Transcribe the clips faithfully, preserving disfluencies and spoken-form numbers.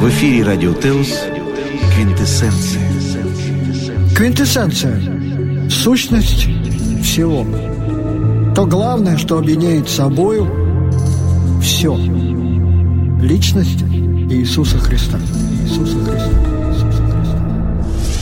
В эфире Радио Теос «Квинтэссенция». Квинтэссенция – сущность всего. То главное, что объединяет собою все. Личность Иисуса Христа. Иисуса Христа. Иисуса Христа.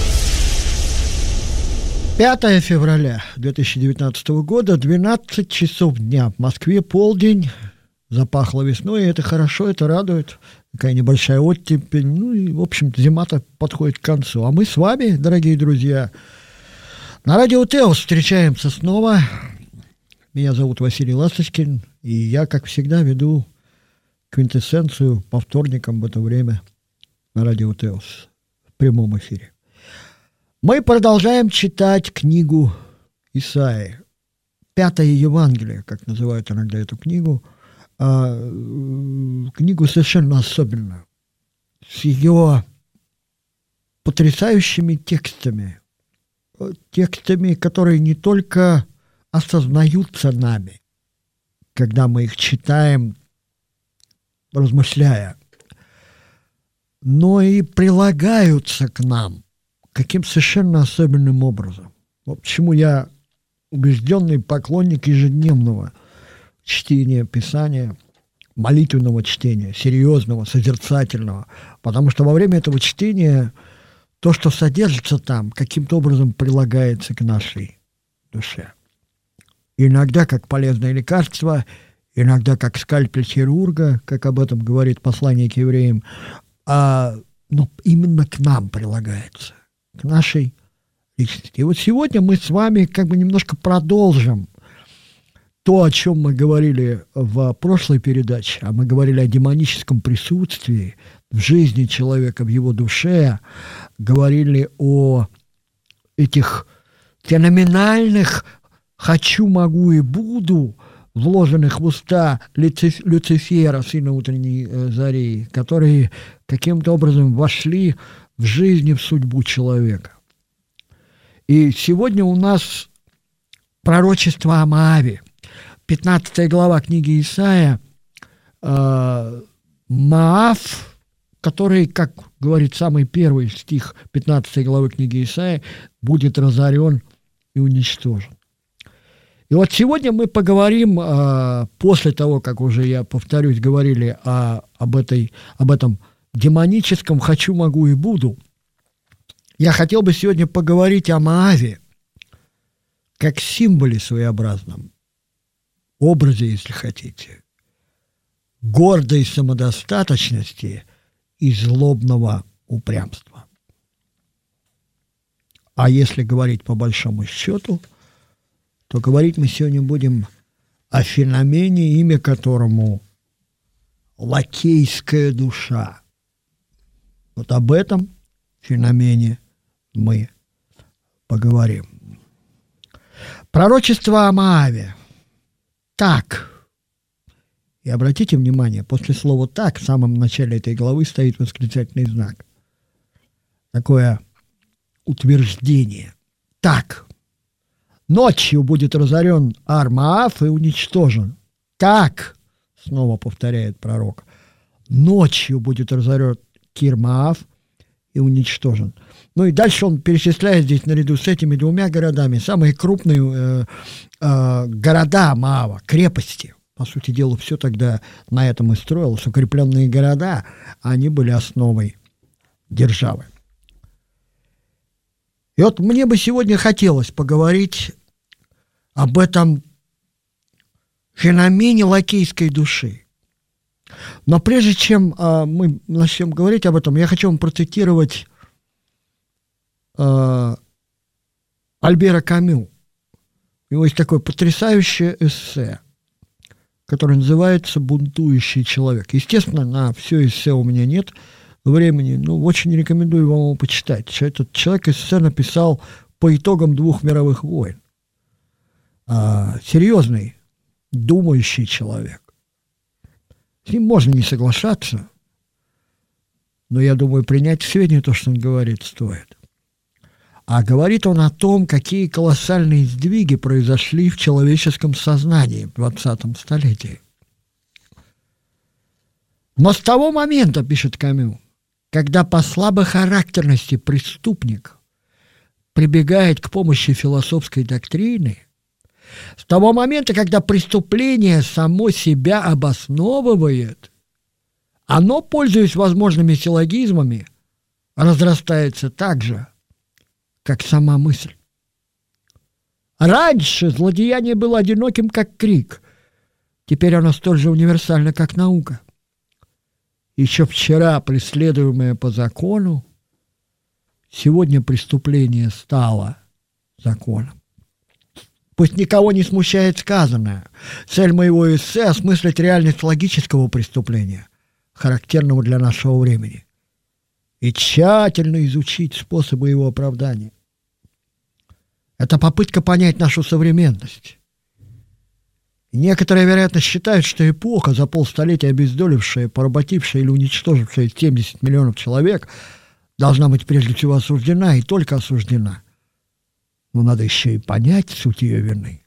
пятое февраля две тысячи девятнадцатого года, двенадцать часов дня. В Москве полдень. Запахло весной, и это хорошо, это радует. Такая небольшая оттепель. Ну и, в общем-то, зима-то подходит к концу. А мы с вами, дорогие друзья, на Радио Теос встречаемся снова. Меня зовут Василий Ласточкин, и я, как всегда, веду квинтэссенцию по вторникам в это время на Радио Теос в прямом эфире. Мы продолжаем читать книгу Исаии. Пятое Евангелие, как называют иногда эту книгу. А, книгу совершенно особенную, с ее потрясающими текстами, текстами, которые не только осознаются нами, когда мы их читаем, размышляя, но и прилагаются к нам каким совершенно особенным образом. Вот почему я убежденный поклонник ежедневного чтения Писания, молитвенного чтения, серьезного, созерцательного, потому что во время этого чтения то, что содержится там, каким-то образом прилагается к нашей душе. Иногда как полезное лекарство, иногда как скальпель хирурга, как об этом говорит послание к евреям, а, но именно к нам прилагается, к нашей личности. И вот сегодня мы с вами как бы немножко продолжим то, о чем мы говорили в прошлой передаче, а мы говорили о демоническом присутствии в жизни человека, в его душе, говорили о этих феноменальных «хочу, могу и буду», вложенных в уста Люци- Люцифера, сына утренней э, зари, которые каким-то образом вошли в жизнь и в судьбу человека. И сегодня у нас пророчество о Моаве. пятнадцатая глава книги Исаия, э, Моав, который, как говорит самый первый стих пятнадцатой главы книги Исаия, будет разорен и уничтожен. И вот сегодня мы поговорим, э, после того, как уже, я повторюсь, говорили о, об, этой, об этом демоническом «хочу, могу и буду», я хотел бы сегодня поговорить о Моаве как символе своеобразном, образе, если хотите, гордой самодостаточности и злобного упрямства. А если говорить по большому счету, то говорить мы сегодня будем о феномене, имя которому лакейская душа. Вот об этом феномене мы поговорим. Пророчество о Моаве. Так. И обратите внимание, после слова «так» в самом начале этой главы стоит восклицательный знак. Такое утверждение. Так. Ночью будет разорен Ар-Моав и уничтожен. Так, снова повторяет пророк, ночью будет разорен Кир-Моав и уничтожен. Ну и дальше он перечисляет здесь наряду с этими двумя городами самые крупные э, э, города Моава, крепости. По сути дела, все тогда на этом и строилось. Укрепленные города, они были основой державы. И вот мне бы сегодня хотелось поговорить об этом феномене лакейской души. Но прежде чем э, мы начнем говорить об этом, я хочу вам процитировать э, Альбера Камю. У него есть такое потрясающее эссе, которое называется «Бунтующий человек». Естественно, на все эссе у меня нет времени, но очень рекомендую вам его почитать. Этот человек эссе написал по итогам двух мировых войн. А, серьезный, думающий человек. С ним можно не соглашаться, но, я думаю, принять в сведение то, что он говорит, стоит. А говорит он о том, какие колоссальные сдвиги произошли в человеческом сознании в двадцатом столетии. Но с того момента, пишет Камю, когда по слабохарактерности преступник прибегает к помощи философской доктрины, с того момента, когда преступление само себя обосновывает, оно, пользуясь возможными силлогизмами, разрастается так же, как сама мысль. Раньше злодеяние было одиноким, как крик. Теперь оно столь же универсально, как наука. Еще вчера преследуемое по закону, сегодня преступление стало законом. Пусть никого не смущает сказанное. Цель моего эссе – осмыслить реальность логического преступления, характерного для нашего времени, и тщательно изучить способы его оправдания. Это попытка понять нашу современность. Некоторые, вероятно, считают, что эпоха, за полстолетия обездолившая, поработившая или уничтожившая семьдесят миллионов человек, должна быть прежде всего осуждена и только осуждена. Но надо еще и понять суть ее вины.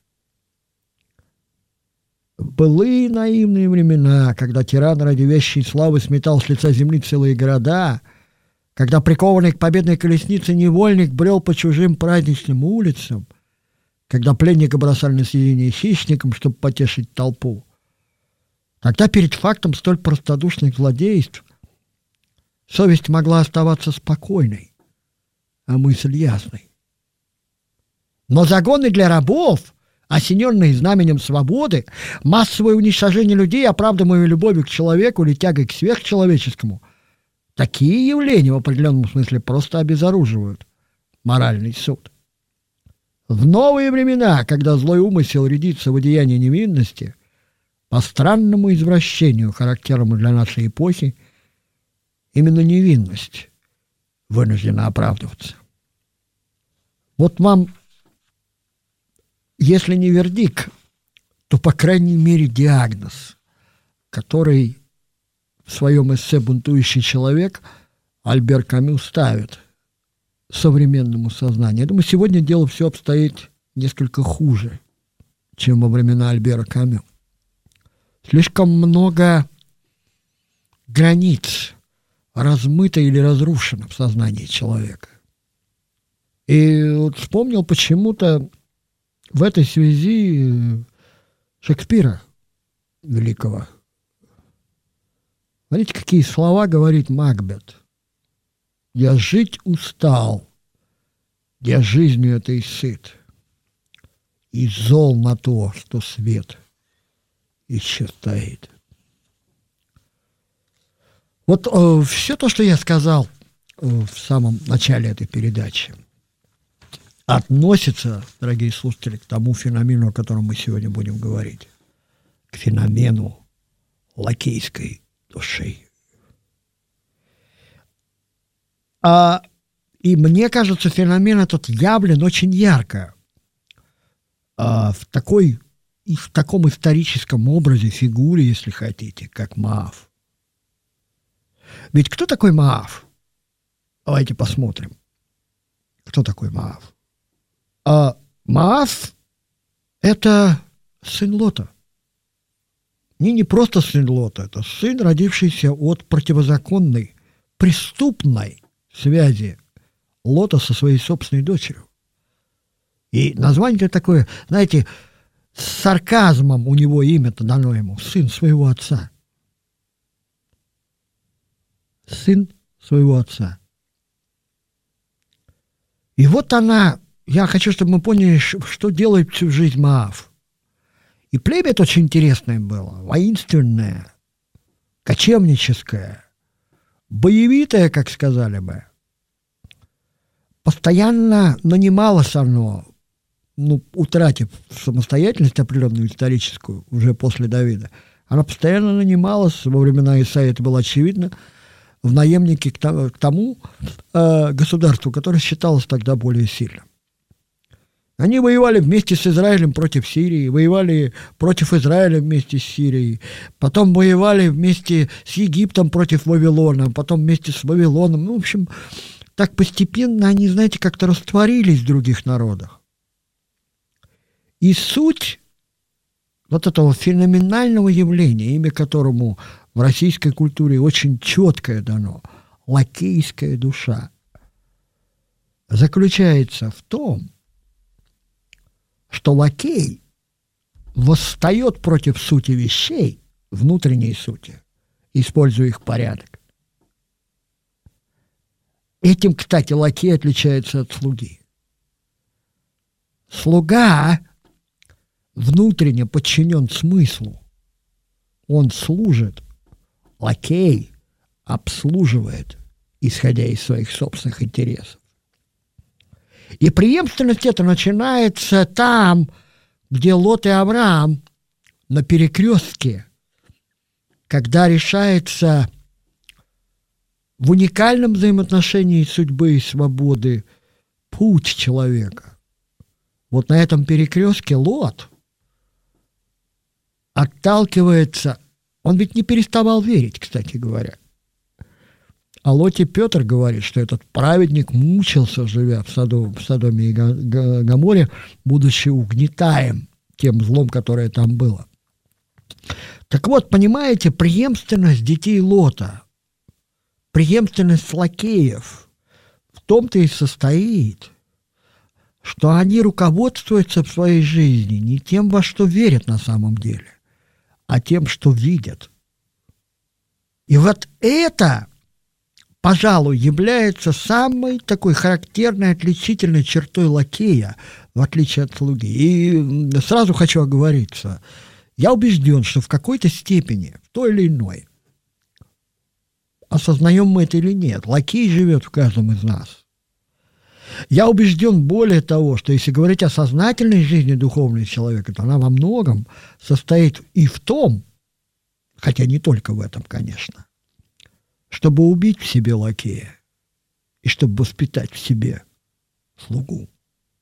Былые наивные времена, когда тиран ради вещей славы сметал с лица земли целые города, когда прикованный к победной колеснице невольник брел по чужим праздничным улицам, когда пленника бросали на съедение хищникам, чтобы потешить толпу, тогда перед фактом столь простодушных злодейств совесть могла оставаться спокойной, а мысль ясной. Но загоны для рабов, осененные знаменем свободы, массовое уничтожение людей, оправдываемое любовью к человеку или тягой к сверхчеловеческому, такие явления в определенном смысле просто обезоруживают моральный суд. В новые времена, когда злой умысел рядится в одеянии невинности, по странному извращению, характерному для нашей эпохи, именно невинность вынуждена оправдываться. Вот вам, если не вердикт, то, по крайней мере, диагноз, который в своем эссе «Бунтующий человек» Альбер Камю ставит современному сознанию. Я думаю, сегодня дело все обстоит несколько хуже, чем во времена Альбера Камю. Слишком много границ размыто или разрушено в сознании человека. И вот вспомнил почему-то в этой связи Шекспира великого. Смотрите, какие слова говорит Макбет. «Я жить устал, я жизнью этой сыт, и зол на то, что свет еще стоит». Вот э, все то, что я сказал э, в самом начале этой передачи, относится, дорогие слушатели, к тому феномену, о котором мы сегодня будем говорить, к феномену лакейской души. А, и мне кажется, феномен этот явлен очень ярко а, в, такой, в таком историческом образе, фигуре, если хотите, как Маав. Ведь кто такой Маав? Давайте посмотрим. Кто такой Маав? А Маав – это сын Лота. Не, не просто сын Лота, это сын, родившийся от противозаконной, преступной связи Лота со своей собственной дочерью. И название такое, знаете, с сарказмом у него имя-то дано ему, сын своего отца. Сын своего отца. И вот она, я хочу, чтобы мы поняли, что делает всю жизнь Маав. И племя это очень интересное было, воинственное, кочевническое, боевитое, как сказали бы. Постоянно нанималось оно, ну, утратив самостоятельность определенную историческую, уже после Давида, она постоянно нанималась, во времена Исаии это было очевидно, в наемники к тому э, государству, которое считалось тогда более сильным. Они воевали вместе с Израилем против Сирии, воевали против Израиля вместе с Сирией, потом воевали вместе с Египтом против Вавилона, потом вместе с Вавилоном. Ну, в общем, так постепенно они, знаете, как-то растворились в других народах. И суть вот этого феноменального явления, имя которому в российской культуре очень четкое дано, лакейская душа заключается в том, что лакей восстает против сути вещей, внутренней сути, используя их порядок. Этим, кстати, лакей отличается от слуги. Слуга внутренне подчинен смыслу. Он служит. Лакей обслуживает, исходя из своих собственных интересов. И преемственность эта начинается там, где Лот и Авраам на перекрестке, когда решается в уникальном взаимоотношении судьбы и свободы путь человека. Вот на этом перекрестке Лот отталкивается, он ведь не переставал верить, кстати говоря. О Лоте Петр говорит, что этот праведник мучился, живя в, Содом, в Содоме и Гоморе, будучи угнетаем тем злом, которое там было. Так вот, понимаете, преемственность детей Лота, преемственность лакеев в том-то и состоит, что они руководствуются в своей жизни не тем, во что верят на самом деле, а тем, что видят. И вот это, пожалуй, является самой такой характерной, отличительной чертой лакея, в отличие от слуги. И сразу хочу оговориться. Я убежден, что в какой-то степени, в той или иной, осознаем мы это или нет, лакей живет в каждом из нас. Я убежден более того, что если говорить о сознательной жизни духовного человека, то она во многом состоит и в том, хотя не только в этом, конечно, чтобы убить в себе лакея и чтобы воспитать в себе слугу.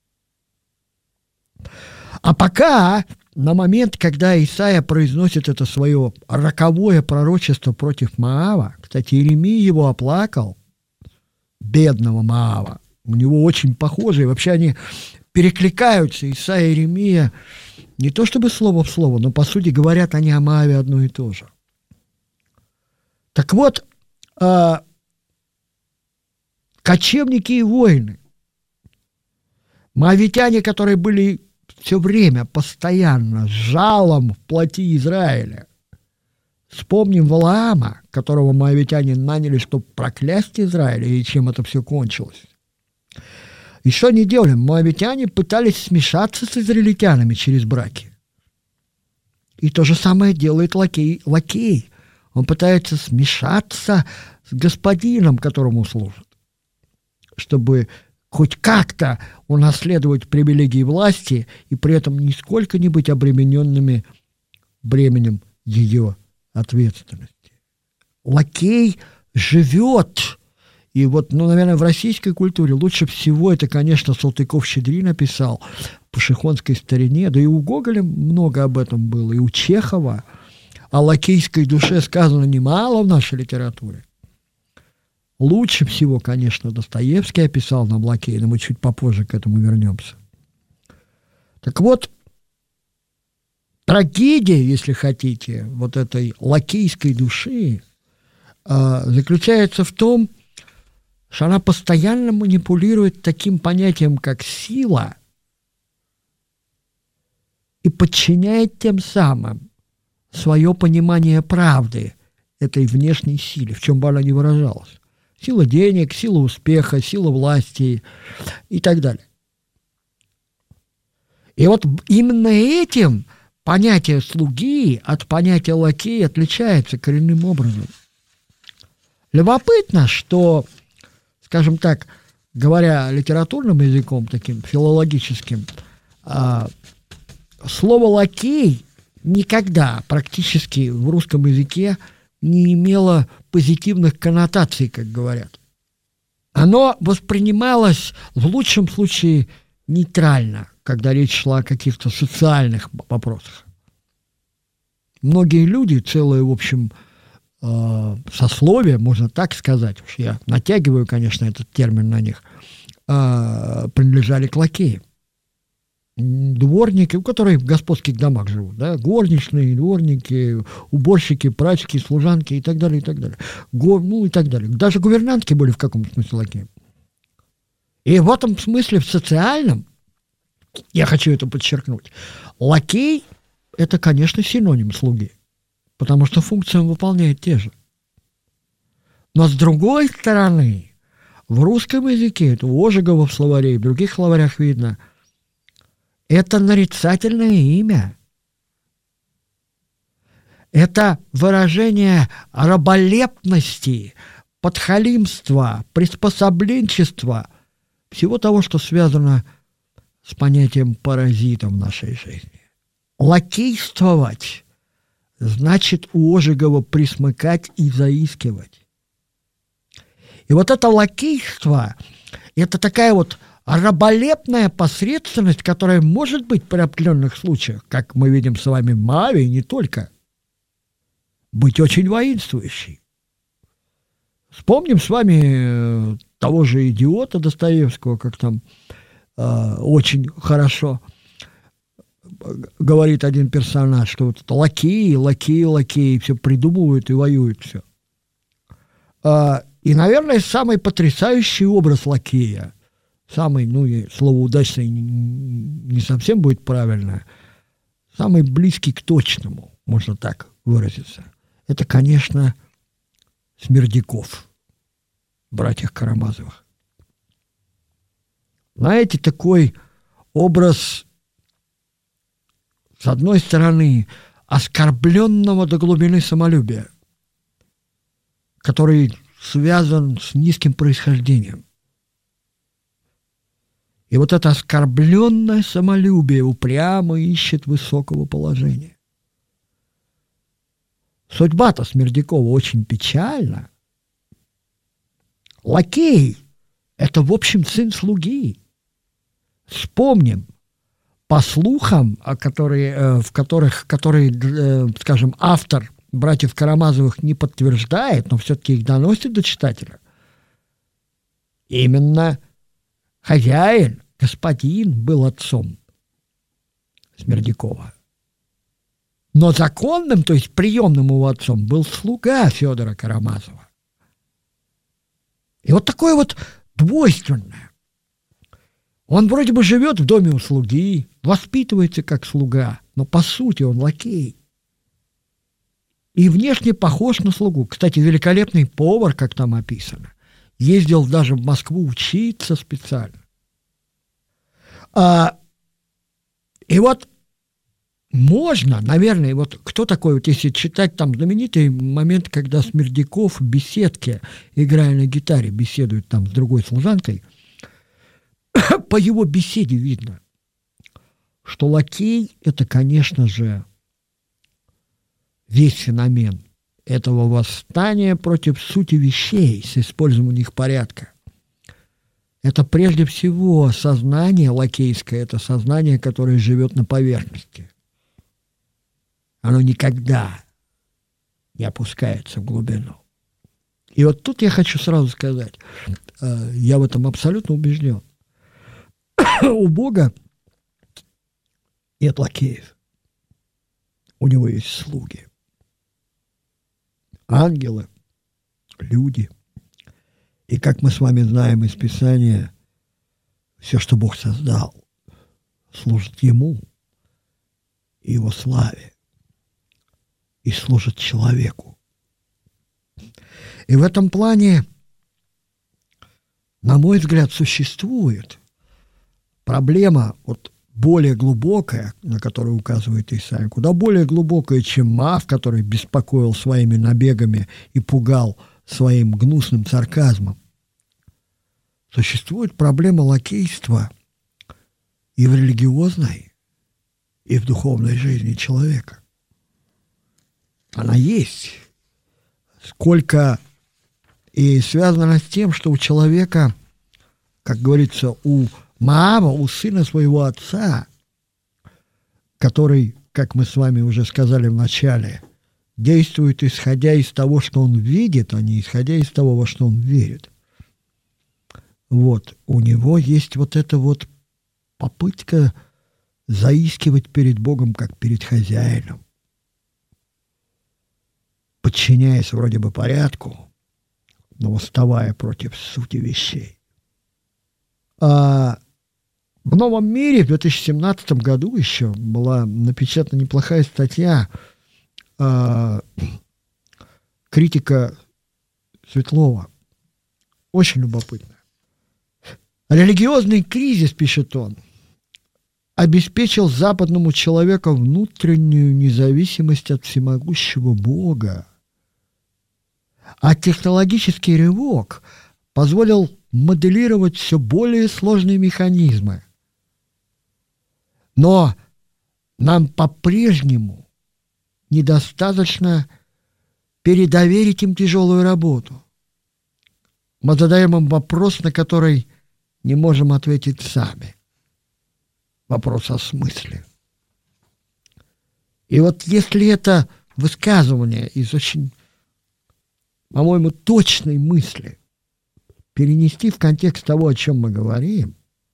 А пока, на момент, когда Исаия произносит это свое роковое пророчество против Моава, кстати, Иеремия его оплакал, бедного Моава, у него очень похожие, вообще они перекликаются, Исаия и Иеремия, не то чтобы слово в слово, но по сути говорят они о Моаве одно и то же. Так вот, э, кочевники и воины, моавитяне, которые были все время, постоянно, жалом в плоти Израиля. Вспомним Валаама, которого моавитяне наняли, чтобы проклясть Израиля, и чем это все кончилось. И что они делали? Моавитяне пытались смешаться с израильтянами через браки. И то же самое делает лакей. лакей. Он пытается смешаться с господином, которому служит, чтобы хоть как-то унаследовать привилегии власти и при этом нисколько не быть обремененными бременем ее ответственности. Лакей живет. И вот, ну, наверное, в российской культуре лучше всего это, конечно, Салтыков-Щедрин написал в пашихонской старине, да и у Гоголя много об этом было, и у Чехова. О лакейской душе сказано немало в нашей литературе. Лучше всего, конечно, Достоевский описал нам лакея, но мы чуть попозже к этому вернемся. Так вот, трагедия, если хотите, вот этой лакейской души э, заключается в том, что она постоянно манипулирует таким понятием, как сила, и подчиняет тем самым свое понимание правды этой внешней силе, в чем бы она ни выражалась. Сила денег, сила успеха, сила власти и так далее. И вот именно этим понятие слуги от понятия лакея отличается коренным образом. Любопытно, что, скажем так, говоря литературным языком, таким филологическим, слово «лакей» никогда практически в русском языке не имело позитивных коннотаций, как говорят. Оно воспринималось в лучшем случае нейтрально, когда речь шла о каких-то социальных вопросах. Многие люди, целое, в общем, сословие, можно так сказать, уж я натягиваю, конечно, этот термин на них, принадлежали к лакеям. дворники, у которых в господских домах живут, да, горничные, дворники, уборщики, прачки, служанки и так далее, и так далее. Го, ну и так далее. Даже гувернантки были в каком-то смысле лакеями. И в этом смысле, в социальном, я хочу это подчеркнуть, лакей – это, конечно, синоним слуги, потому что функции он выполняет те же. Но с другой стороны, в русском языке, это у Ожегова в словаре и в других словарях видно, это нарицательное имя. Это выражение раболепности, подхалимства, приспособленчества, всего того, что связано с понятием паразита в нашей жизни. Лакействовать значит у Ожегова присмыкать и заискивать. И вот это лакейство, это такая вот раболепная посредственность, которая может быть при определенных случаях, как мы видим с вами в Моавии, и не только, быть очень воинствующей. Вспомним с вами того же идиота Достоевского, как там э, очень хорошо говорит один персонаж, что вот это лакеи, лакеи, лакеи, все придумывают и воюют все. Э, и, наверное, самый потрясающий образ лакея, самый, ну, слово удачный не совсем будет правильно, самый близкий к точному, можно так выразиться, это, конечно, Смердяков, братьях Карамазовых. Знаете, такой образ, с одной стороны, оскорбленного до глубины самолюбия, который связан с низким происхождением. И вот это оскорбленное самолюбие упрямо ищет высокого положения. Судьба-то Смердякова очень печальна. Лакей – это, в общем, сын слуги. Вспомним, по слухам, которые, в которых, которые, скажем, автор братьев Карамазовых не подтверждает, но все-таки их доносит до читателя, именно хозяин, господин был отцом Смердякова. Но законным, то есть приемным его отцом, был слуга Федора Карамазова. И вот такое вот двойственное. Он вроде бы живет в доме у слуги, воспитывается как слуга, но по сути он лакей. И внешне похож на слугу. Кстати, великолепный повар, как там описано, ездил даже в Москву учиться специально. А, и вот можно, наверное, вот кто такой, вот если читать там знаменитый момент, когда Смердяков в беседке, играя на гитаре, беседует там с другой служанкой, по его беседе видно, что лакей – это, конечно же, весь феномен этого восстания против сути вещей с использованием их порядка. Это прежде всего сознание лакейское, это сознание, которое живет на поверхности. Оно никогда не опускается в глубину. И вот тут я хочу сразу сказать, я в этом абсолютно убежден. У Бога нет лакеев. У него есть слуги. Ангелы, люди. И как мы с вами знаем из Писания, все, что Бог создал, служит Ему, Его славе, и служит человеку. И в этом плане, на мой взгляд, существует проблема вот более глубокая, на которую указывает Исаия, куда более глубокая, чем Маав, который беспокоил своими набегами и пугал своим гнусным сарказмом. Существует проблема лакейства и в религиозной, и в духовной жизни человека. Она есть. Сколько и связано с тем, что у человека, как говорится, у Маава, у сына своего отца, который, как мы с вами уже сказали в начале, действует исходя из того, что он видит, а не исходя из того, во что он верит. Вот, у него есть вот эта вот попытка заискивать перед Богом, как перед хозяином, подчиняясь вроде бы порядку, но восставая против сути вещей. А в «Новом мире» в две тысячи семнадцатом году еще была напечатана неплохая статья а, критика Светлова. Очень любопытная. Религиозный кризис, пишет он, обеспечил западному человеку внутреннюю независимость от всемогущего Бога, а технологический рывок позволил моделировать все более сложные механизмы. Но нам по-прежнему недостаточно передоверить им тяжелую работу. Мы задаем им вопрос, на который не можем ответить сами. Вопрос о смысле. И вот если это высказывание из очень, по-моему, точной мысли перенести в контекст того, о чем мы говорим,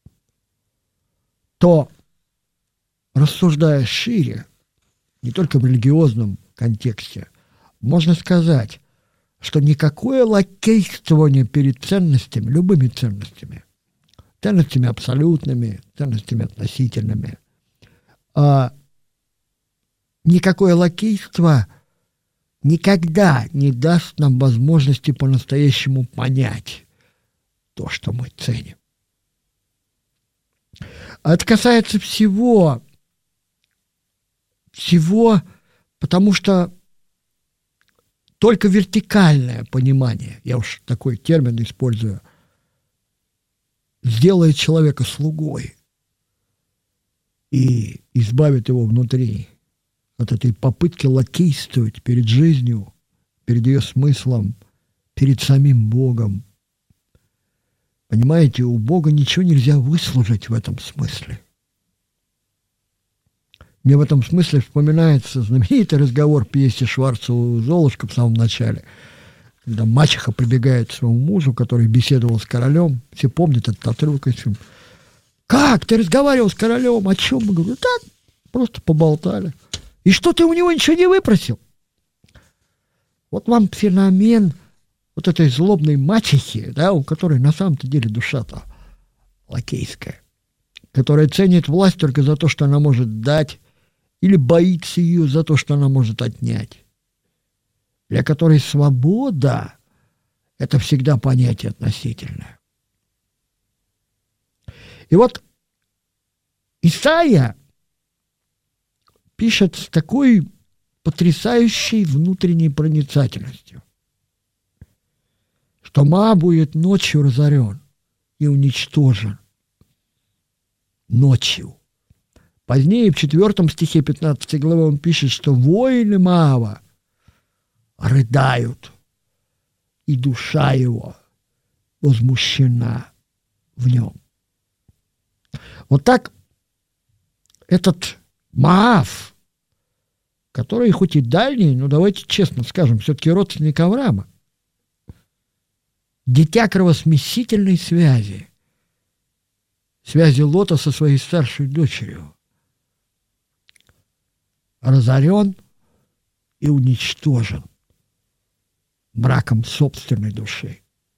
то, рассуждая шире, не только в религиозном контексте, можно сказать, что никакое лакействование перед ценностями, любыми ценностями, ценностями абсолютными, ценностями относительными, а никакое лакейство никогда не даст нам возможности по-настоящему понять то, что мы ценим. А это касается всего, всего, потому что только вертикальное понимание, я уж такой термин использую, сделает человека слугой и избавит его внутри от этой попытки лакействовать перед жизнью, перед ее смыслом, перед самим Богом. Понимаете, у Бога ничего нельзя выслужить в этом смысле. Мне в этом смысле вспоминается знаменитый разговор в пьесе Шварцева «Золушка» в самом начале, когда мачеха прибегает к своему мужу, который беседовал с королем. Все помнят этот отрывок из фильма. «Как? Ты разговаривал с королем? О чем?» Мы говорим: «Так, просто поболтали». «И что, ты у него ничего не выпросил?» Вот вам феномен вот этой злобной мачехи, да, у которой на самом-то деле душа-то лакейская, которая ценит власть только за то, что она может дать, или боится ее за то, что она может отнять, для которой свобода – это всегда понятие относительное. И вот Исайя пишет с такой потрясающей внутренней проницательностью, что Моаб будет ночью разорен и уничтожен. Ночью. Позднее, в четвертом стихе пятнадцатой главы, он пишет, что воины Моаба рыдают, и душа его возмущена в нем. Вот так этот Моав, который хоть и дальний, но давайте честно скажем, все-таки родственник Авраама, дитя кровосмесительной связи, связи Лота со своей старшей дочерью, разорен и уничтожен браком собственной души.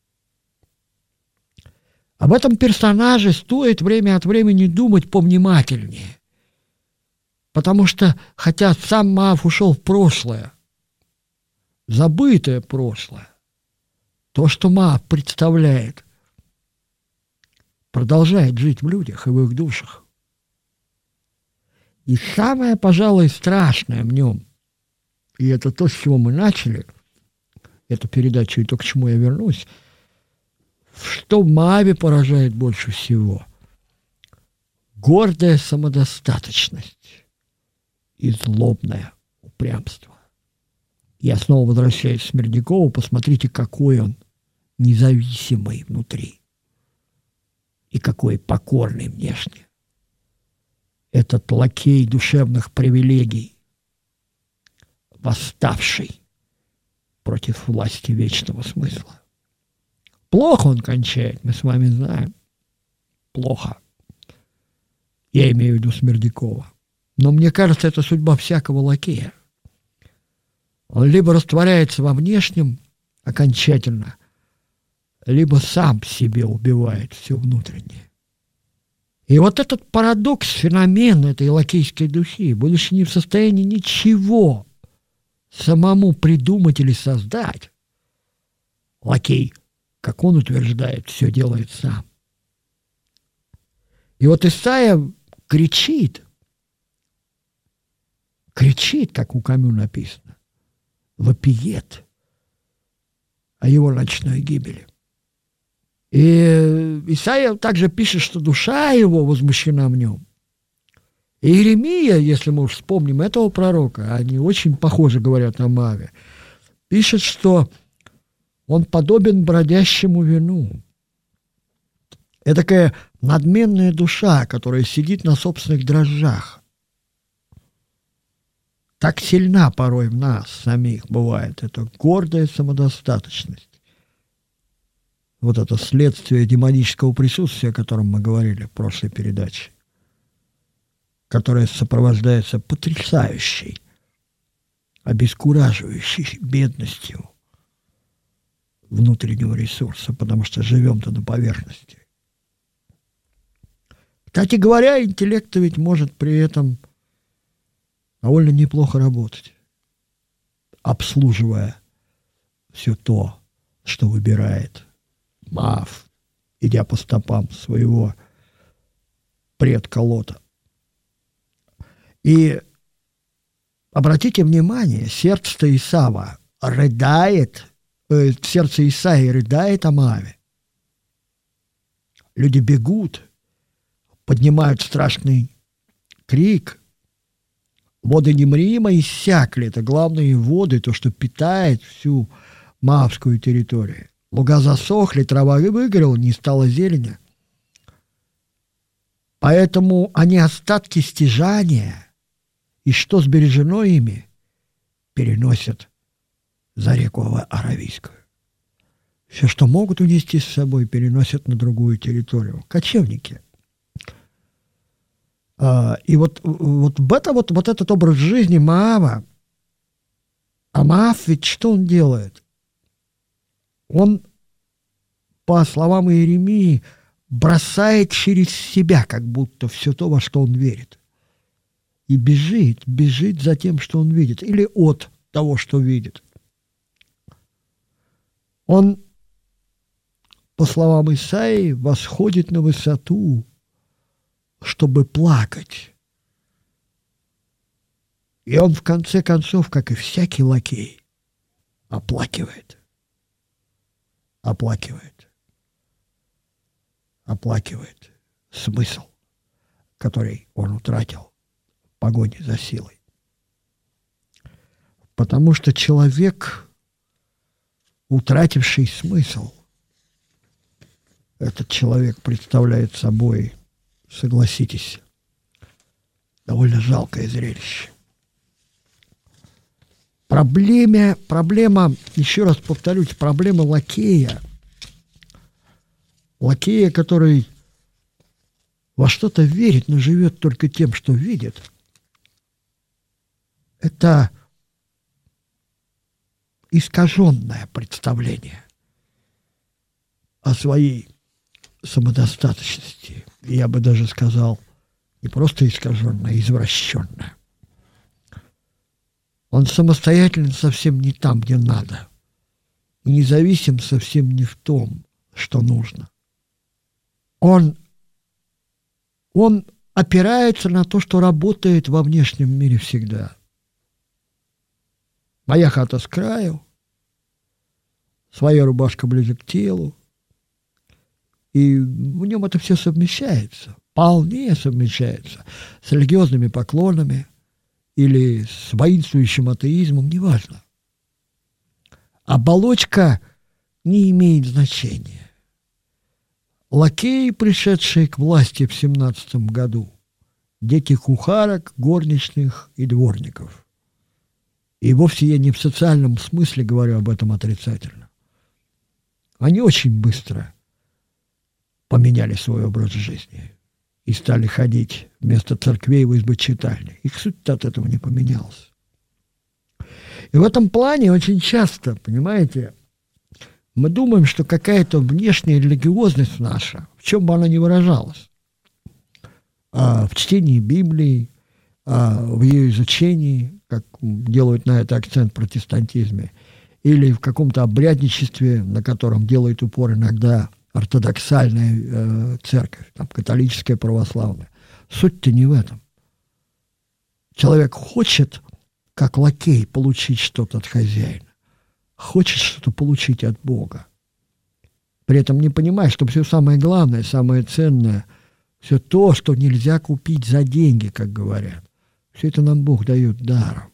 Об этом персонаже стоит время от времени думать повнимательнее, потому что, хотя сам Моав ушел в прошлое, забытое прошлое, то, что Моав представляет, продолжает жить в людях и в их душах. И самое, пожалуй, страшное в нем, и это то, с чего мы начали эту передачу, и то, к чему я вернусь, что в Моаве поражает больше всего: гордая самодостаточность и злобное упрямство. Я снова возвращаюсь к Смердякову, посмотрите, какой он независимый внутри и какой покорный внешне. Этот лакей душевных привилегий, восставший против власти вечного смысла. Плохо он кончает, мы с вами знаем. Плохо. Я имею в виду Смердякова. Но мне кажется, это судьба всякого лакея. Он либо растворяется во внешнем окончательно, либо сам себе убивает все внутреннее. И вот этот парадокс, феномен этой лакейской духи, будучи не в состоянии ничего самому придумать или создать, лакей, как он утверждает, все делает сам. И вот Исайя кричит, кричит, как у Камю написано, вопиет о его ночной гибели. И Исайя также пишет, что душа его возмущена в нем. И Иеремия, если мы уж вспомним этого пророка, они очень похоже говорят о Моаве, пишет, что он подобен бродящему вину. Это такая надменная душа, которая сидит на собственных дрожжах. Так сильна порой в нас самих бывает эта гордая самодостаточность. Вот это следствие демонического присутствия, о котором мы говорили в прошлой передаче, которое сопровождается потрясающей, обескураживающей бедностью внутреннего ресурса, потому что живем-то на поверхности. Кстати говоря, интеллект ведь может при этом довольно неплохо работать, обслуживая все то, что выбирает Моав, идя по стопам своего предка Лота. И обратите внимание, сердце Исава рыдает, э, сердце Исаии рыдает о Моаве. Люди бегут, поднимают страшный крик. Воды Немрима иссякли. Это главные воды, то, что питает всю Моавскую территорию. Луга засохли, трава выгорела, не стало зелени. Поэтому они остатки стяжания, и что сбережено ими, переносят за реку Аравийскую. Все, что могут унести с собой, переносят на другую территорию. Кочевники. А, и вот, вот, это, вот, вот этот образ жизни Моава, а Моав ведь что он делает? Он, по словам Иеремии, бросает через себя как будто все то, во что он верит. И бежит, бежит за тем, что он видит, или от того, что видит. Он, по словам Исаии, восходит на высоту, чтобы плакать. И он, в конце концов, как и всякий лакей, оплакивает. Оплакивает. Оплакивает смысл, который он утратил в погоне за силой. Потому что человек, утративший смысл, этот человек представляет собой, согласитесь, довольно жалкое зрелище. Проблема, проблема, еще раз повторюсь, проблема лакея, лакея, который во что-то верит, но живет только тем, что видит, это искаженное представление о своей самодостаточности. Я бы даже сказал, не просто искаженное, а извращенное. Он самостоятельно совсем не там, где надо. И независим совсем не в том, что нужно. Он, он опирается на то, что работает во внешнем мире всегда. Моя хата с краю, своя рубашка ближе к телу. И в нем это все совмещается, вполне совмещается с религиозными поклонами или с воинствующим атеизмом, неважно. Оболочка не имеет значения. Лакеи, пришедшие к власти в семнадцатом году, дети кухарок, горничных и дворников. И вовсе я не в социальном смысле говорю об этом отрицательно. Они очень быстро поменяли свой образ жизни. и стали ходить вместо церквей в избы читальни. Их суть от этого не поменялась. И в этом плане очень часто, понимаете, мы думаем, что какая-то внешняя религиозность наша, в чем бы она ни выражалась, в чтении Библии, в ее изучении, как делают на это акцент в протестантизме, или в каком-то обрядничестве, на котором делает упор иногда ортодоксальная э, церковь, там, католическая, православная. Суть-то не в этом. Человек хочет, как лакей, получить что-то от хозяина. Хочет что-то получить от Бога. При этом не понимая, что все самое главное, самое ценное, все то, что нельзя купить за деньги, как говорят, все это нам Бог дает даром.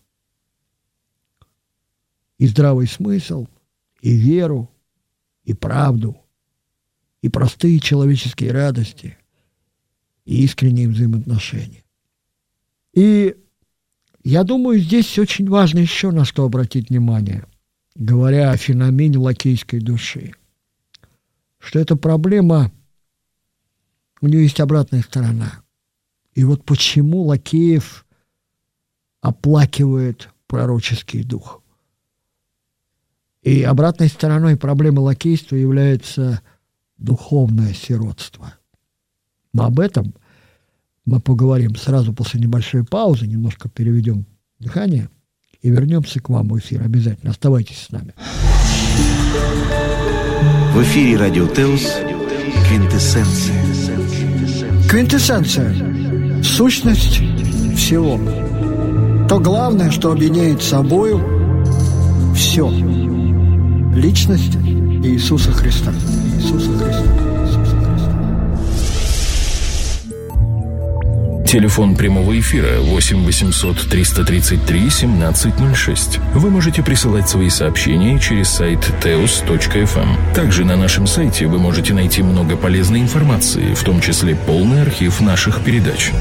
И здравый смысл, и веру, и правду, и простые человеческие радости, и искренние взаимоотношения. И я думаю, здесь очень важно еще на что обратить внимание, говоря о феномене лакейской души, что эта проблема, у нее есть обратная сторона. И вот почему Лакеев оплакивает пророческий дух. И обратной стороной проблемы лакейства является духовное сиротство. Но об этом мы поговорим сразу после небольшой паузы, немножко переведем дыхание и вернемся к вам в эфир. Обязательно оставайтесь с нами. В эфире Радио Теос «Квинтэссенция». Квинтэссенция – сущность всего. То главное, что объединяет собою все. Личность Иисуса Христа. Иисуса Христа. Иисуса Христа. Телефон прямого эфира восемь восемьсот триста тридцать три семнадцать ноль шесть. Вы можете присылать свои сообщения через сайт теос точка эф эм. Также на нашем сайте вы можете найти много полезной информации, в том числе полный архив наших передач.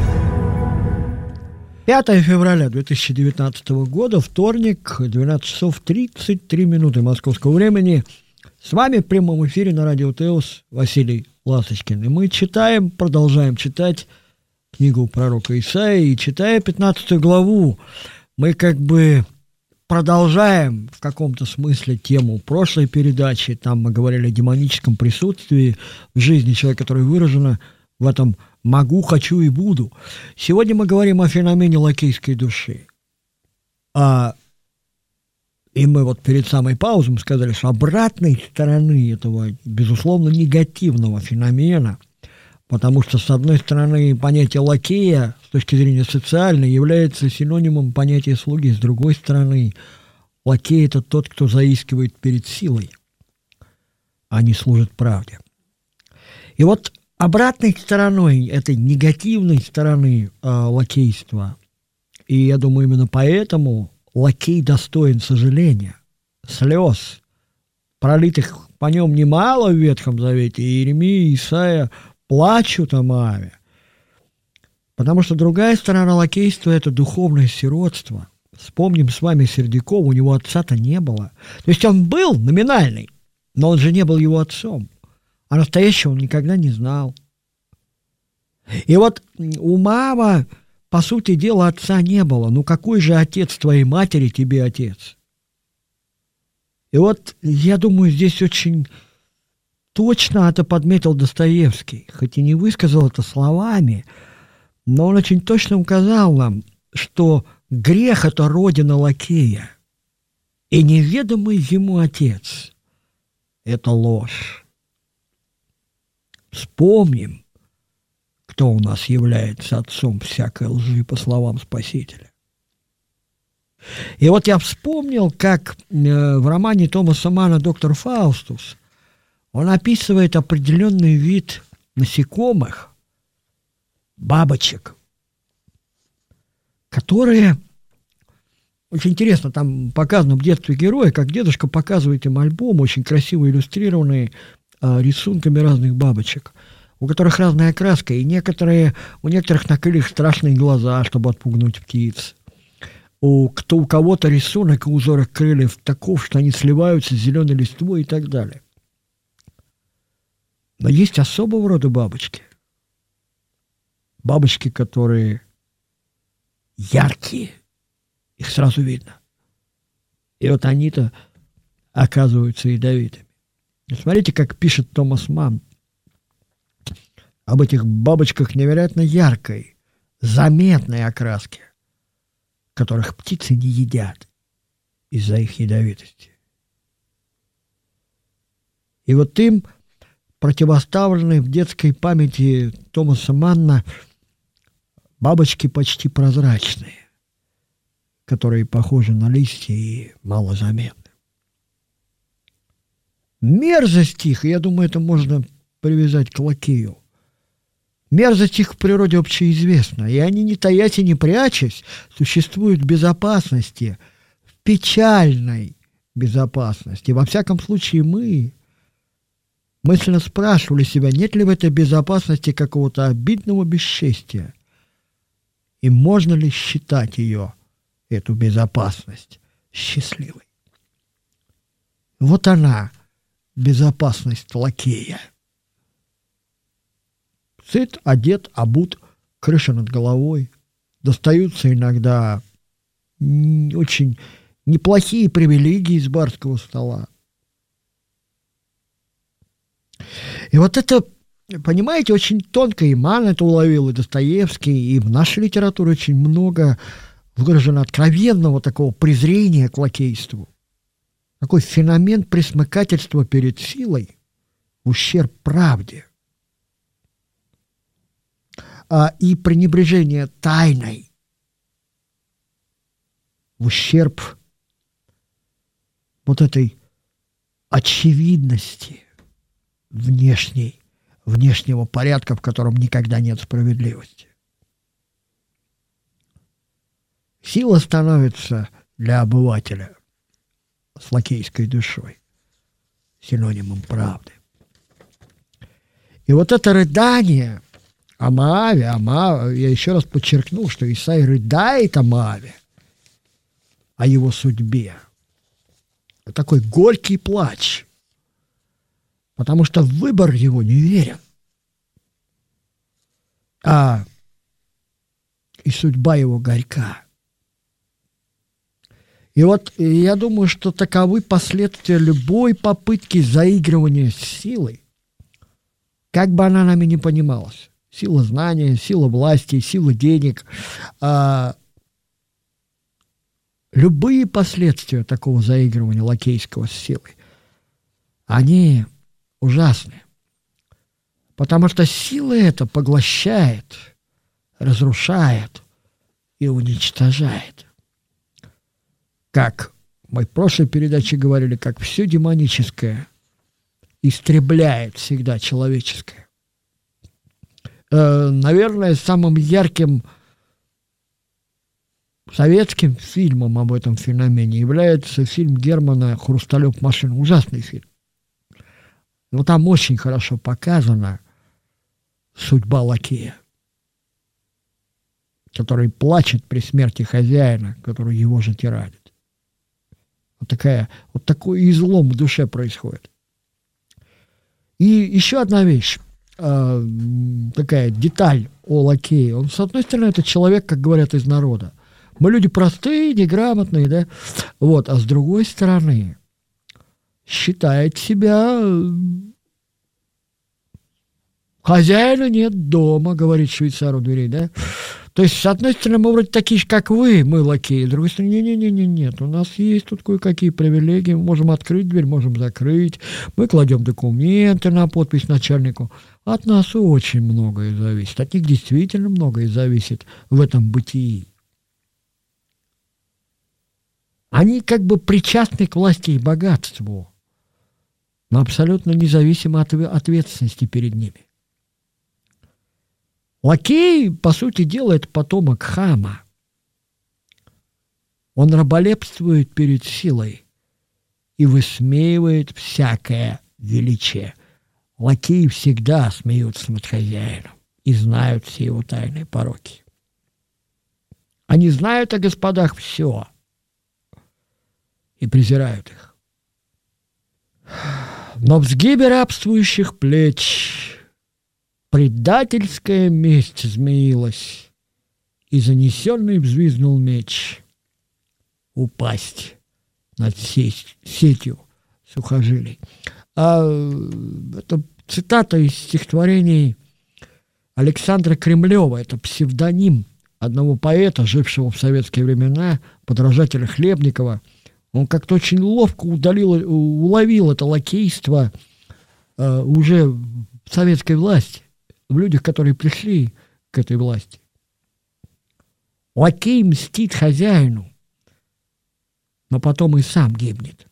пятое февраля две тысячи девятнадцатого года, вторник, двенадцать часов тридцать три минуты московского времени. С вами в прямом эфире на Радио Теос Василий Ласточкин. И мы читаем, продолжаем читать книгу пророка Исаии. И читая пятнадцатую главу, мы как бы продолжаем в каком-то смысле тему прошлой передачи. Там мы говорили о демоническом присутствии в жизни человека, которое выражено в этом «могу, хочу и буду». Сегодня мы говорим о феномене лакейской души. А, и мы вот перед самой паузой сказали, что обратной стороны этого, безусловно, негативного феномена, потому что, с одной стороны, понятие лакея с точки зрения социальной является синонимом понятия слуги, с другой стороны, лакей – это тот, кто заискивает перед силой, а не служит правде. И вот обратной стороной этой негативной стороны э, лакейства, и я думаю, именно поэтому лакей достоин сожаления, слез, пролитых по нем немало в Ветхом Завете, и Иеремия, и Исаия плачут о Моаве. Потому что другая сторона лакейства – это духовное сиротство. Вспомним с вами Сердюкова, у него отца-то не было. То есть он был номинальный, но он же не был его отцом. А настоящего он никогда не знал. И вот у Моава, по сути дела, отца не было. Ну какой же отец твоей матери тебе отец? И вот, я думаю, здесь очень точно это подметил Достоевский. Хоть и не высказал это словами, но он очень точно указал нам, что грех – это родина лакея. И неведомый ему отец – это ложь. Вспомним, кто у нас является отцом всякой лжи, по словам Спасителя. И вот я вспомнил, как в романе Томаса Манна «Доктор Фаустус» он описывает определенный вид насекомых, бабочек, которые, очень интересно, там показано в детстве героя, как дедушка показывает им альбом, очень красиво иллюстрированный рисунками разных бабочек, у которых разная окраска, и некоторые, у некоторых на крыльях страшные глаза, чтобы отпугнуть птиц. У, кто, у кого-то рисунок и узор их крыльев таков, что они сливаются с зеленой листвой и так далее. Но есть особого рода бабочки, бабочки, которые яркие, их сразу видно. И вот они-то оказываются ядовитыми. И смотрите, как пишет Томас Манн об этих бабочках невероятно яркой, заметной окраски, которых птицы не едят из-за их ядовитости. И вот им противоставлены в детской памяти Томаса Манна бабочки почти прозрачные, которые похожи на листья и малозаметны. Мерзость их, я думаю, это можно привязать к лакею. Мерзость их в природе общеизвестна, и они, не таясь и не прячась, существуют в безопасности, в печальной безопасности. Во всяком случае, мы мысленно спрашивали себя, нет ли в этой безопасности какого-то обидного бесчестия, и можно ли считать ее, эту безопасность, счастливой. Вот она, безопасность лакея. Сыт, одет, обут, крыша над головой. Достаются иногда очень неплохие привилегии с барского стола. И вот это, понимаете, очень тонко и Манн это уловил, и Достоевский, и в нашей литературе очень много выражено откровенного такого презрения к лакейству. Такой феномен пресмыкательства перед силой в ущерб правде. А, и пренебрежение тайной в ущерб вот этой очевидности внешней, внешнего порядка, в котором никогда нет справедливости. Сила становится для обывателя с лакейской душой синонимом правды. И вот это рыдание о Моаве, о Моаве, я еще раз подчеркнул, что Исаия рыдает о Моаве, о его судьбе. Это такой горький плач, потому что выбор его неверен. А и судьба его горька. И вот я думаю, что таковы последствия любой попытки заигрывания с силой, как бы она нами ни понималась. Сила знания, сила власти, сила денег. А, любые последствия такого заигрывания лакейского с силой, они ужасны. Потому что сила эта поглощает, разрушает и уничтожает. Как мы в прошлой передаче говорили, как все демоническое истребляет всегда человеческое. Э, наверное, самым ярким советским фильмом об этом феномене является фильм Германа «Хрусталев машина». Ужасный фильм. Но там очень хорошо показана судьба лакея, который плачет при смерти хозяина, который его же тиранит. Вот, такая, вот такой излом в душе происходит. И еще одна вещь, э, такая деталь о лакее. Он, с одной стороны, это человек, как говорят, из народа. Мы люди простые, неграмотные, да? Вот, а с другой стороны, считает себя... Хозяина нет дома, говорит швейцар у дверей, да? То есть, с одной стороны, мы вроде такие же, как вы, мы лакеи, с другой стороны, не-не-не, нет, у нас есть тут кое-какие привилегии, мы можем открыть дверь, можем закрыть, мы кладем документы на подпись начальнику. От нас очень многое зависит, от них действительно многое зависит в этом бытии. Они как бы причастны к власти и богатству, но абсолютно независимо от ответственности перед ними. Лакей, по сути дела, это потомок Хама. Он раболепствует перед силой и высмеивает всякое величие. Лакеи всегда смеются над хозяином и знают все его тайные пороки. Они знают о господах все и презирают их. Но в сгибе рабствующих плеч Предательская месть змеилась, и занесенный взвизгнул меч. Упасть над сеть, сетью сухожилий. А это цитата из стихотворений Александра Кремлева. Это псевдоним одного поэта, жившего в советские времена, подражателя Хлебникова. Он как-то очень ловко удалил, уловил это лакейство э, уже в советской власти, в людях, которые пришли к этой власти. Лакей мстит хозяину, но потом и сам гибнет,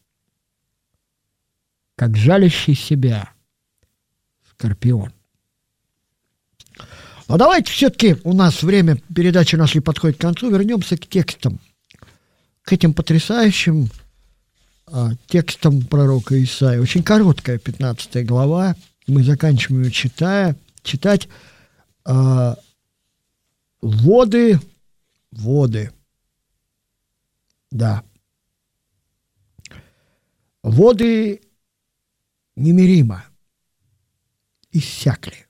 как жалящий себя скорпион. А давайте все-таки, у нас время передачи нашей подходит к концу, вернемся к текстам, к этим потрясающим а, текстам пророка Исаии. Очень короткая пятнадцатая глава, мы заканчиваем ее читая, читать а, воды, воды, да, воды немеримо иссякли.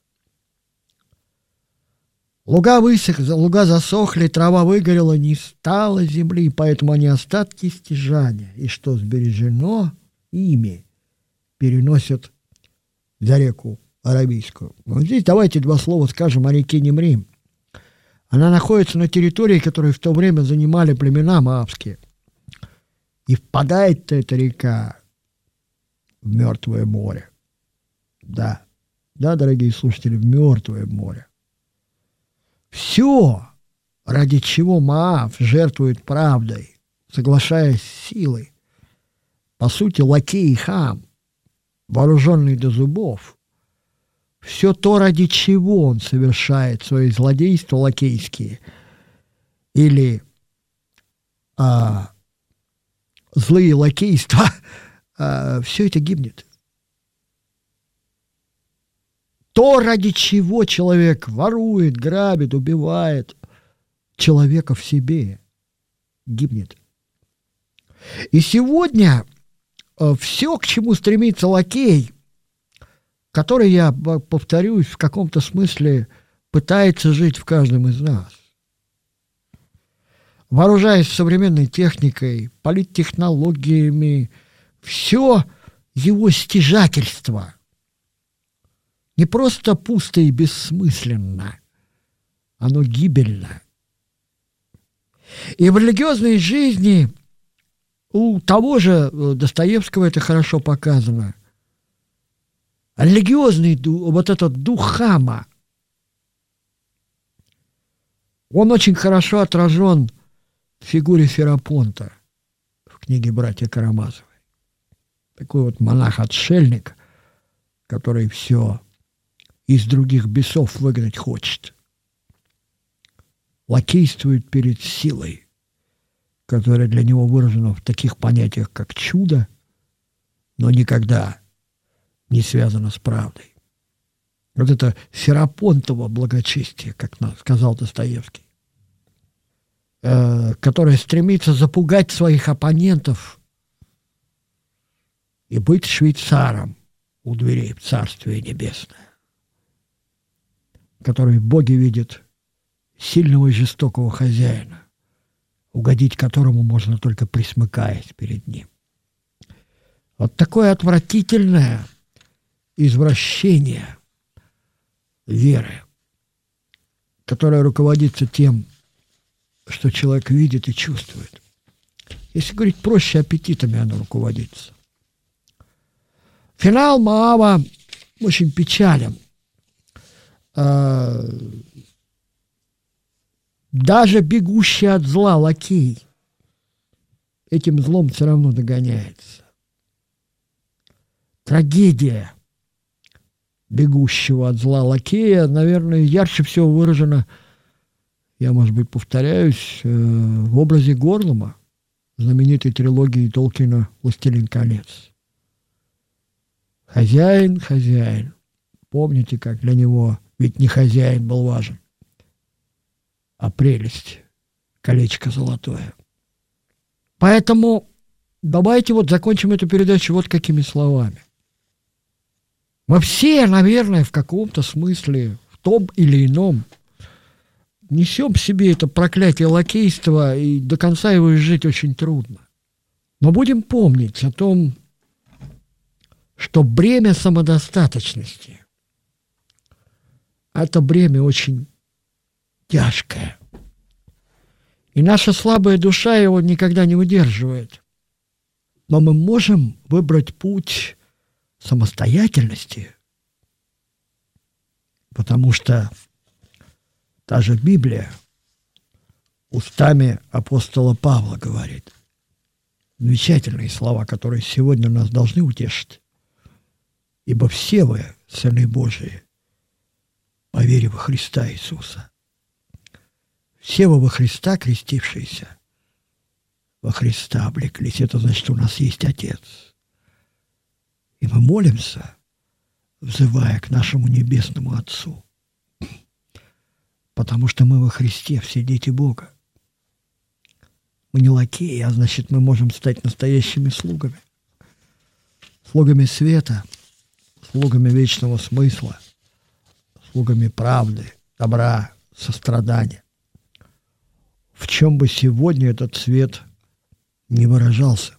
Луга высохли, луга засохли, трава выгорела, не стало земли, поэтому они остатки стяжания, и что сбережено ими, переносят за реку Аравийскую. Вот здесь давайте два слова скажем о реке Немрим. Она находится на территории, которую в то время занимали племена моавские. И впадает эта река в Мертвое море. Да, да, дорогие слушатели, в Мертвое море. Все, ради чего Моав жертвует правдой, соглашаясь с силой, по сути, лакей и хам, вооруженный до зубов, все то, ради чего он совершает свои злодейства лакейские или а, злые лакейства, а, все это гибнет. То, ради чего человек ворует, грабит, убивает, человека в себе гибнет. И сегодня все, к чему стремится лакей, который, я повторюсь, в каком-то смысле пытается жить в каждом из нас, вооружаясь современной техникой, политтехнологиями, все его стяжательство не просто пусто и бессмысленно, оно гибельно. И в религиозной жизни у того же Достоевского это хорошо показано. Религиозный дух, вот этот дух хама, он очень хорошо отражен в фигуре Ферапонта в книге «Братья Карамазовы». Такой вот монах-отшельник, который все из других бесов выгнать хочет. Лакействует перед силой, которая для него выражена в таких понятиях, как чудо, но никогда не связана с правдой. Вот это Ферапонтово благочестие, как сказал Достоевский, э, которое стремится запугать своих оппонентов и быть швейцаром у дверей в Царствие Небесное, который в Боге видит сильного и жестокого хозяина, угодить которому можно только присмыкаясь перед ним. Вот такое отвратительное извращение веры, которое руководится тем, что человек видит и чувствует. Если говорить проще, аппетитами оно руководится. Финал Моава очень печален. Даже бегущий от зла лакей этим злом все равно догоняется. Трагедия бегущего от зла лакея, наверное, ярче всего выражена, я, может быть, повторяюсь, в образе Горлума, знаменитой трилогии Толкина «Властелин колец». Хозяин, хозяин. Помните, как для него ведь не хозяин был важен, а прелесть, колечко золотое. Поэтому давайте вот закончим эту передачу вот какими словами. Мы все, наверное, в каком-то смысле, в том или ином, несем в себе это проклятие лакейства, и до конца его изжить очень трудно. Но будем помнить о том, что бремя самодостаточности – это бремя очень тяжкое. И наша слабая душа его никогда не выдерживает. Но мы можем выбрать путь самостоятельности, потому что та же Библия устами апостола Павла говорит замечательные слова, которые сегодня нас должны утешить. «Ибо все вы, сыны Божии, по вере во Христа Иисуса». Все вы во Христа крестившиеся, во Христа облеклись. Это значит, что у нас есть Отец. И мы молимся, взывая к нашему Небесному Отцу. Потому что мы во Христе, все дети Бога. Мы не лакеи, а значит, мы можем стать настоящими слугами. Слугами света, слугами вечного смысла, слугами правды, добра, сострадания. В чем бы сегодня этот свет не выражался.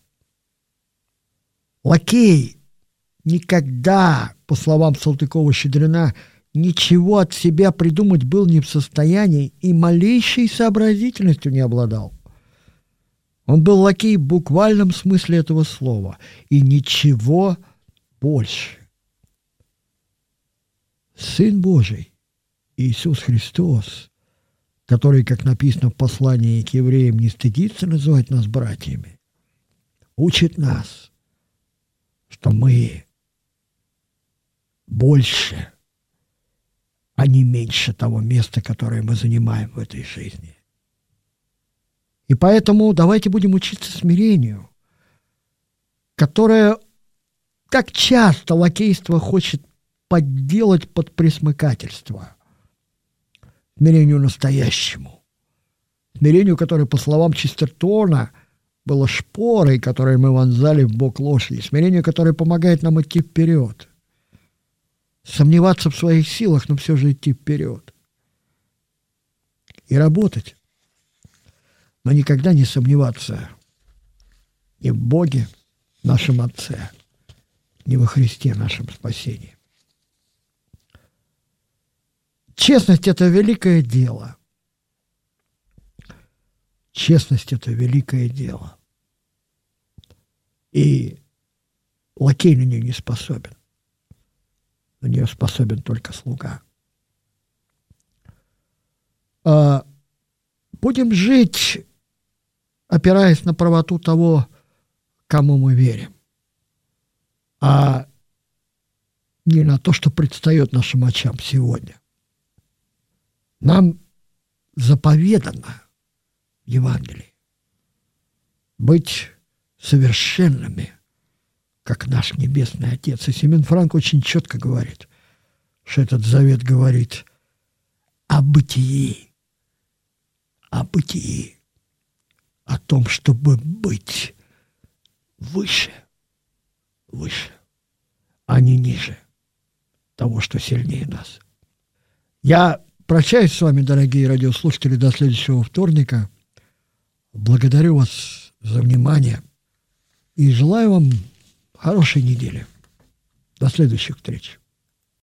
Лакей никогда, по словам Салтыкова-Щедрина, ничего от себя придумать был не в состоянии и малейшей сообразительностью не обладал. Он был лакей в буквальном смысле этого слова, и ничего больше. Сын Божий, Иисус Христос, который, как написано в послании к евреям, не стыдится называть нас братьями, учит нас, что мы больше, а не меньше того места, которое мы занимаем в этой жизни. И поэтому давайте будем учиться смирению, которое так часто лакейство хочет подделать под пресмыкательство. Смирению настоящему. Смирению, которое, по словам Честертона, было шпорой, которой мы вонзали в бок лошади. Смирению, которое помогает нам идти вперед. Сомневаться в своих силах, но все же идти вперед. И работать. Но никогда не сомневаться ни в Боге, нашем Отце, ни во Христе, нашем спасении. Честность – это великое дело. Честность – это великое дело. И лакей на нее не способен. На нее способен только слуга. А будем жить, опираясь на правоту того, кому мы верим, а не на то, что предстает нашим очам сегодня. Нам заповедано в Евангелии быть совершенными, как наш Небесный Отец. И Семен Франк очень четко говорит, что этот завет говорит о бытии, о бытии, о том, чтобы быть выше, выше, а не ниже того, что сильнее нас. Я прощаюсь с вами, дорогие радиослушатели, до следующего вторника. Благодарю вас за внимание и желаю вам хорошей недели. До следующих встреч.